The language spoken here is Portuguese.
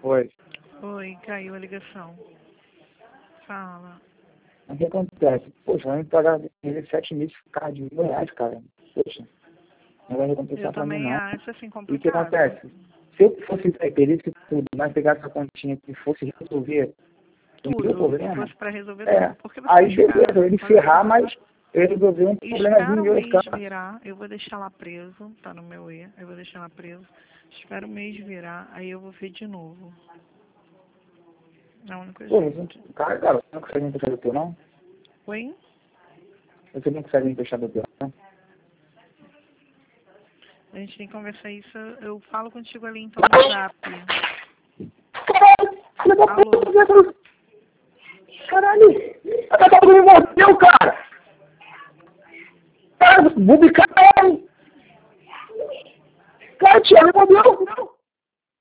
Oi. Oi, caiu a ligação. Fala. O que acontece? Poxa, vai me pagar 7 meses por causa de R$ 1.000, cara. Poxa, não vai recompensar Eu pra mim, também não. acho assim E o que complicado. acontece? Se eu fosse perícia e tudo, mas pegasse essa continha e fosse resolver o meu Tudo. problema, Fosse pra resolver é, tudo. Porque você aí beleza, ele ferrar, mas eu resolver um espera problemazinho um meu, mês cara. virar, eu vou deixar lá preso, tá no meu E, eu vou deixar lá preso. Espera um mês virar, aí eu vou ver de novo. É a única Pô, jeito. cara, você não consegue me fechar do teu, não? Oi? Você não consegue me fechar do teu, não? A gente tem que conversar isso. Eu falo contigo ali então no zap. Alô? Caralho, a Tata me mordeu, cara! Cara, vou bicar ele! Cara, tia, me mordeu!